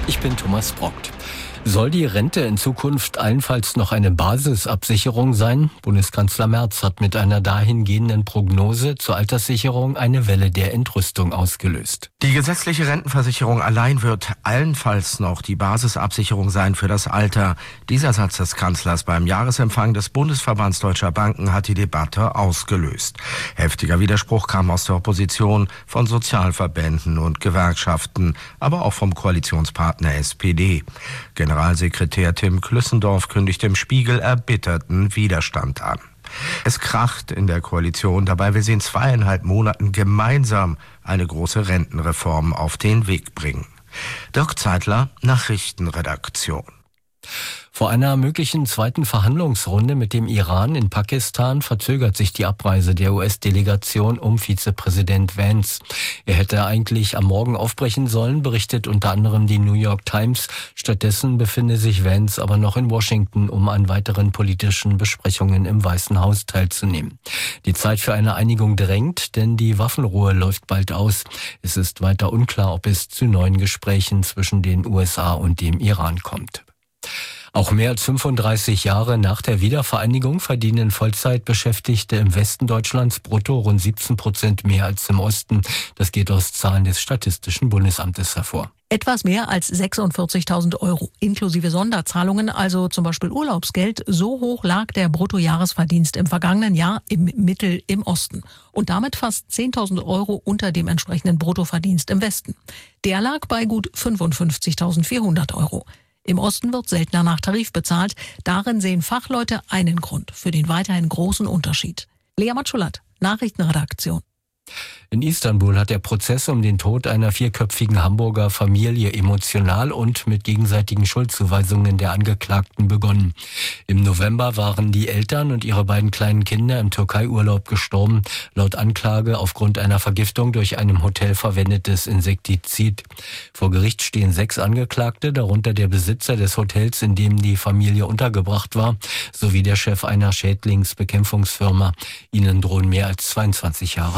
Ich bin Thomas Brockt. Soll die Rente in Zukunft allenfalls noch eine Basisabsicherung sein? Bundeskanzler Merz hat mit einer dahingehenden Prognose zur Alterssicherung eine Welle der Entrüstung ausgelöst. Die gesetzliche Rentenversicherung allein wird allenfalls noch die Basisabsicherung sein für das Alter. Dieser Satz des Kanzlers beim Jahresempfang des Bundesverbands Deutscher Banken hat die Debatte ausgelöst. Heftiger Widerspruch kam aus der Opposition, von Sozialverbänden und Gewerkschaften, aber auch vom Koalitionspartner SPD. Generalsekretär Tim Klüssendorf kündigt im Spiegel erbitterten Widerstand an. Es kracht in der Koalition, dabei will sie in 2,5 Monaten gemeinsam eine große Rentenreform auf den Weg bringen. Dirk Zeitler, Nachrichtenredaktion. Vor einer möglichen zweiten Verhandlungsrunde mit dem Iran in Pakistan verzögert sich die Abreise der US-Delegation um Vizepräsident Vance. Er hätte eigentlich am Morgen aufbrechen sollen, berichtet unter anderem die New York Times. Stattdessen befinde sich Vance aber noch in Washington, um an weiteren politischen Besprechungen im Weißen Haus teilzunehmen. Die Zeit für eine Einigung drängt, denn die Waffenruhe läuft bald aus. Es ist weiter unklar, ob es zu neuen Gesprächen zwischen den USA und dem Iran kommt. Auch mehr als 35 Jahre nach der Wiedervereinigung verdienen Vollzeitbeschäftigte im Westen Deutschlands brutto rund 17% mehr als im Osten. Das geht aus Zahlen des Statistischen Bundesamtes hervor. Etwas mehr als 46.000 € inklusive Sonderzahlungen, also zum Beispiel Urlaubsgeld. So hoch lag der Bruttojahresverdienst im vergangenen Jahr im Mittel im Osten. Und damit fast 10.000 € unter dem entsprechenden Bruttoverdienst im Westen. Der lag bei gut 55.400 €. Im Osten wird seltener nach Tarif bezahlt. Darin sehen Fachleute einen Grund für den weiterhin großen Unterschied. Lea Matschulat, Nachrichtenredaktion. In Istanbul hat der Prozess um den Tod einer 4-köpfigen Hamburger Familie emotional und mit gegenseitigen Schuldzuweisungen der Angeklagten begonnen. Im November waren die Eltern und ihre beiden kleinen Kinder im Türkei-Urlaub gestorben, laut Anklage aufgrund einer Vergiftung durch ein im Hotel verwendetes Insektizid. Vor Gericht stehen 6 Angeklagte, darunter der Besitzer des Hotels, in dem die Familie untergebracht war, sowie der Chef einer Schädlingsbekämpfungsfirma. Ihnen drohen mehr als 22 Jahre